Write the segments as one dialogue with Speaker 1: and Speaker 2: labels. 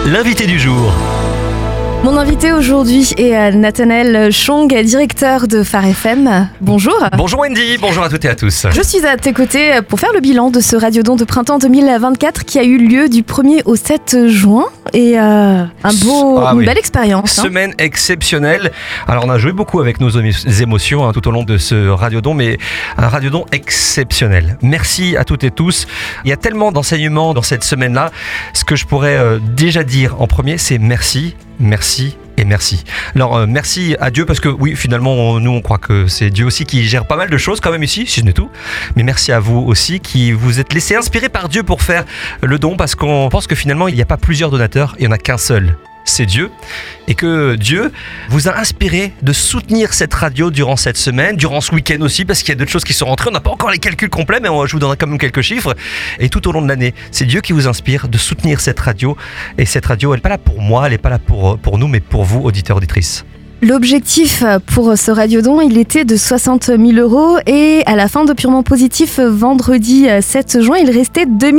Speaker 1: l'invité du jour.
Speaker 2: Mon invité aujourd'hui est Nathanaël Chong, directeur de Phare FM. Bonjour.
Speaker 1: Bonjour Wendy, bonjour à toutes et à tous.
Speaker 2: Je suis à tes côtés pour faire le bilan de ce Radiodon de printemps 2024 qui a eu lieu du 1er au 7 juin. Et une belle expérience.
Speaker 1: Semaine exceptionnelle. Alors on a joué beaucoup avec nos émotions tout au long de ce Radiodon, mais un Radiodon exceptionnel. Merci à toutes et tous. Il y a tellement d'enseignements dans cette semaine-là. Ce que je pourrais déjà dire en premier, c'est merci. Merci et merci. Alors merci à Dieu parce que oui, finalement nous on croit que c'est Dieu aussi qui gère pas mal de choses quand même ici, si ce n'est tout. Mais merci à vous aussi qui vous êtes laissé inspirer par Dieu pour faire le don, parce qu'on pense que finalement il n'y a pas plusieurs donateurs, il n'y en a qu'un seul. C'est Dieu, et que Dieu vous a inspiré de soutenir cette radio durant cette semaine, durant ce week-end aussi, parce qu'il y a d'autres choses qui sont rentrées. On n'a pas encore les calculs complets, mais je vous donnerai quand même quelques chiffres. Et tout au long de l'année, c'est Dieu qui vous inspire de soutenir cette radio. Et cette radio, elle n'est pas là pour moi, elle n'est pas là pour nous, mais pour vous, auditeurs, auditrices.
Speaker 2: L'objectif pour ce Radiodon, il était de 60 000 € et à la fin de Purement Positif, vendredi 7 juin, il restait 2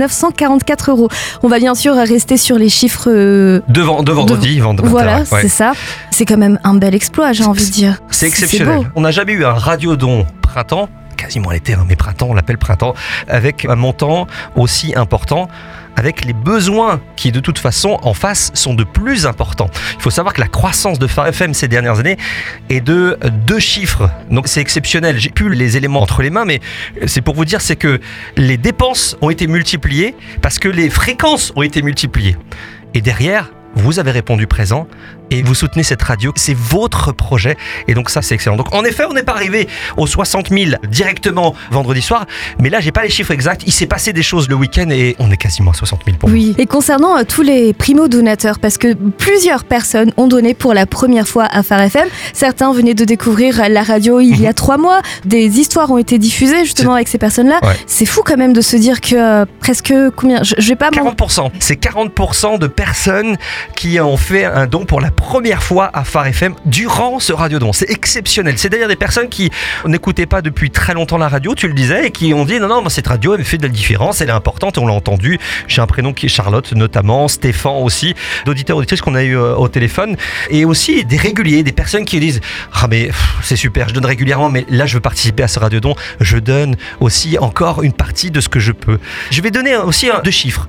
Speaker 2: 944 €. On va bien sûr rester sur les chiffres
Speaker 1: de vendredi.
Speaker 2: Voilà,
Speaker 1: ouais.
Speaker 2: C'est ça. C'est quand même un bel exploit, j'ai envie de dire.
Speaker 1: C'est exceptionnel. On n'a jamais eu un Radiodon printemps, quasiment l'été, mais printemps, on l'appelle printemps, avec un montant aussi important, avec les besoins qui de toute façon en face sont de plus importants. Il faut savoir que la croissance de Phare FM ces dernières années est de 2 chiffres, donc c'est exceptionnel. J'ai plus les éléments entre les mains, mais c'est pour vous dire, c'est que les dépenses ont été multipliées parce que les fréquences ont été multipliées. Et derrière, vous avez répondu présent et vous soutenez cette radio. C'est votre projet et donc ça, c'est excellent. Donc en effet, on n'est pas arrivé aux 60 000 directement vendredi soir, mais là, j'ai pas les chiffres exacts. Il s'est passé des choses le week-end et on est quasiment à 60 000 pour
Speaker 2: Oui, et concernant tous les primo-donateurs, parce que plusieurs personnes ont donné pour la première fois à Phare FM. Certains venaient de découvrir la radio il y a 3 mois. Des histoires ont été diffusées justement avec ces personnes-là. Ouais. C'est fou quand même de se dire que presque combien, je vais pas
Speaker 1: 40%. C'est 40% de personnes qui ont fait un don pour la première fois à Phare FM durant ce Radiodon. C'est exceptionnel. C'est d'ailleurs des personnes qui n'écoutaient pas depuis très longtemps la radio, tu le disais, et qui ont dit non, cette radio, elle fait de la différence, elle est importante, on l'a entendu. J'ai un prénom qui est Charlotte notamment, Stéphane aussi, d'auditeurs, auditrices qu'on a eu au téléphone, et aussi des réguliers, des personnes qui disent mais c'est super, je donne régulièrement, mais là je veux participer à ce Radiodon, je donne aussi encore une partie de ce que je peux. Je vais donner aussi 2 chiffres.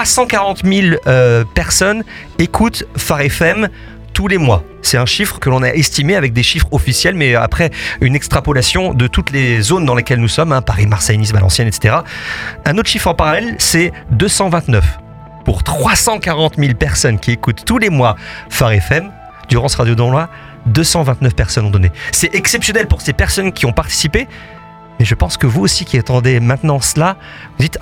Speaker 1: 340 000 personnes écoutent Phare FM tous les mois. C'est un chiffre que l'on a estimé avec des chiffres officiels, mais après une extrapolation de toutes les zones dans lesquelles nous sommes, Paris, Marseille, Nice, Valenciennes, etc. Un autre chiffre en parallèle, c'est 229. Pour 340 000 personnes qui écoutent tous les mois Phare FM, durant ce Radiodon-là, 229 personnes ont donné. C'est exceptionnel pour ces personnes qui ont participé, mais je pense que vous aussi qui attendez maintenant cela, vous dites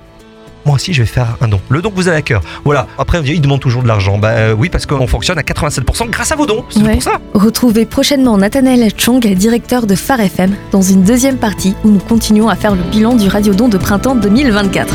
Speaker 1: moi aussi je vais faire un don. Le don que vous avez à cœur. Voilà. Après on dit il demande toujours de l'argent. Oui, parce qu'on fonctionne à 87% grâce à vos dons. C'est pour ça.
Speaker 2: Retrouvez prochainement Nathanaël Chong, directeur de Phare FM, dans une deuxième partie où nous continuons à faire le bilan du Radiodon de printemps 2024.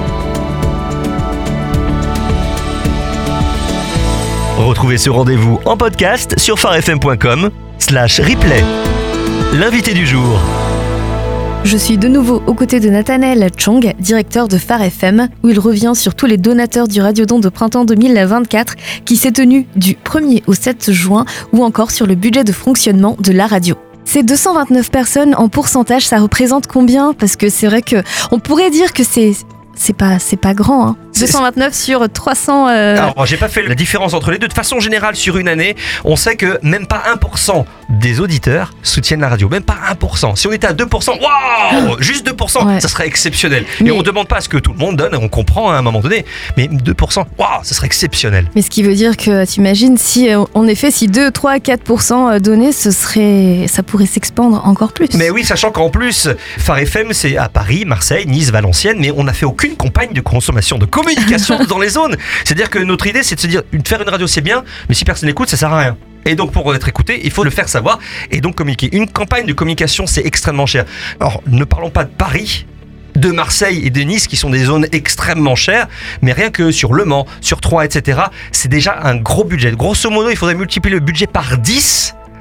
Speaker 1: Retrouvez ce rendez-vous en podcast sur pharefm.com/replay. L'invité du jour.
Speaker 2: Je suis de nouveau aux côtés de Nathanaël Chong, directeur de Phare FM, où il revient sur tous les donateurs du Radiodon de printemps 2024 qui s'est tenu du 1er au 7 juin, ou encore sur le budget de fonctionnement de la radio. Ces 229 personnes, en pourcentage, ça représente combien ? Parce que c'est vrai qu'on pourrait dire que c'est pas grand, 229 sur 300...
Speaker 1: Alors, j'ai pas fait la différence entre les deux. De façon générale, sur une année, on sait que même pas 1% des auditeurs soutiennent la radio. Même pas 1%. Si on était à 2%, waouh, juste 2%, ça serait exceptionnel. Et on ne demande pas à ce que tout le monde donne, on comprend à un moment donné. Mais 2%, waouh, ça serait exceptionnel.
Speaker 2: Mais ce qui veut dire que, t'imagines, si, en effet, si 2, 3, 4% donnés, ça pourrait s'expandre encore plus.
Speaker 1: Mais oui, sachant qu'en plus, Phare FM, c'est à Paris, Marseille, Nice, Valenciennes, mais on n'a fait aucune campagne de consommation, de communication dans les zones. C'est-à-dire que notre idée, c'est de se dire, faire une radio, c'est bien, mais si personne n'écoute, ça sert à rien. Et donc pour être écouté, il faut le faire savoir et donc communiquer. Une campagne de communication, c'est extrêmement cher. Alors, ne parlons pas de Paris, de Marseille et de Nice qui sont des zones extrêmement chères, mais rien que sur Le Mans, sur Troyes, etc., c'est déjà un gros budget. Grosso modo, il faudrait multiplier le budget par 10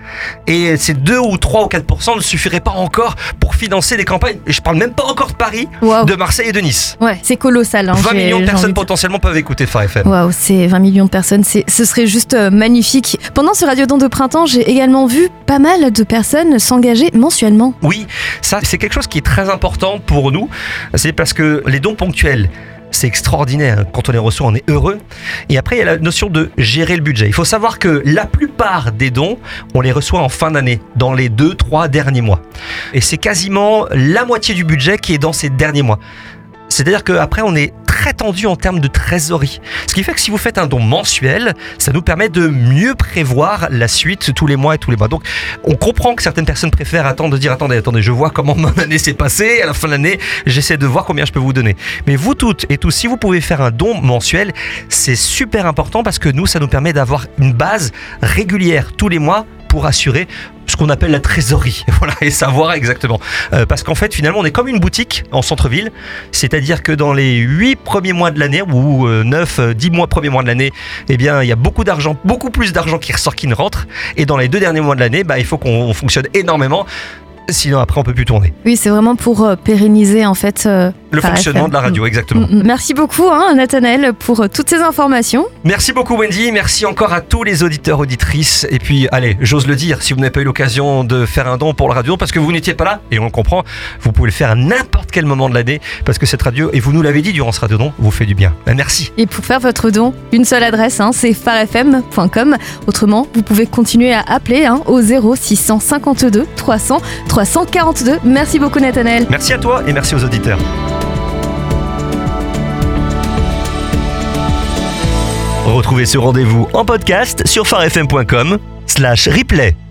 Speaker 1: et ces 2 ou 3 ou 4% ne suffiraient pas encore pour financer des campagnes. Et je parle même pas encore de Paris, de Marseille et de Nice.
Speaker 2: Ouais, c'est colossal.
Speaker 1: 20 millions de personnes potentiellement peuvent écouter Phare FM.
Speaker 2: Waouh, c'est 20 millions de personnes, ce serait juste magnifique. Pendant ce Radiodon de printemps, j'ai également vu pas mal de personnes s'engager mensuellement.
Speaker 1: Oui, ça c'est quelque chose qui est très important pour nous. C'est parce que les dons ponctuels, c'est extraordinaire. Quand on les reçoit, on est heureux. Et après, il y a la notion de gérer le budget. Il faut savoir que la plupart des dons, on les reçoit en fin d'année, dans les 2-3 derniers mois. Et c'est quasiment la moitié du budget qui est dans ces derniers mois. C'est-à-dire qu'après, on est très tendu en termes de trésorerie. Ce qui fait que si vous faites un don mensuel, ça nous permet de mieux prévoir la suite tous les mois et tous les mois. Donc, on comprend que certaines personnes préfèrent attendre de dire attendez, je vois comment mon année s'est passée. À la fin de l'année, j'essaie de voir combien je peux vous donner. Mais vous toutes et tous, si vous pouvez faire un don mensuel, c'est super important parce que nous, ça nous permet d'avoir une base régulière tous les mois pour assurer ce qu'on appelle la trésorerie, voilà, et savoir exactement. Parce qu'en fait, finalement, on est comme une boutique en centre-ville, c'est-à-dire que dans les 8 premiers mois de l'année, ou 9-10 mois premiers mois de l'année, eh bien, il y a beaucoup d'argent, beaucoup plus d'argent qui ressort qu'il ne rentre, et dans les 2 derniers mois de l'année, il faut qu'on fonctionne énormément. Sinon après on peut plus tourner.
Speaker 2: Oui, c'est vraiment pour pérenniser en fait
Speaker 1: le fonctionnement de la radio, exactement.
Speaker 2: Merci beaucoup Nathanaël pour toutes ces informations.
Speaker 1: Merci beaucoup Wendy, merci encore à tous les auditeurs, auditrices. Et puis allez, j'ose le dire, si vous n'avez pas eu l'occasion de faire un don pour la radio parce que vous n'étiez pas là, et on le comprend, vous pouvez le faire à n'importe quel moment de l'année parce que cette radio, et vous nous l'avez dit durant ce radiodon, vous fait du bien. Merci.
Speaker 2: Et pour faire votre don, une seule adresse, c'est pharefm.com. Autrement, vous pouvez continuer à appeler au 0652 300 342. Merci beaucoup Nathanaël.
Speaker 1: Merci à toi et merci aux auditeurs. Retrouvez ce rendez-vous en podcast sur pharefm.com/replay.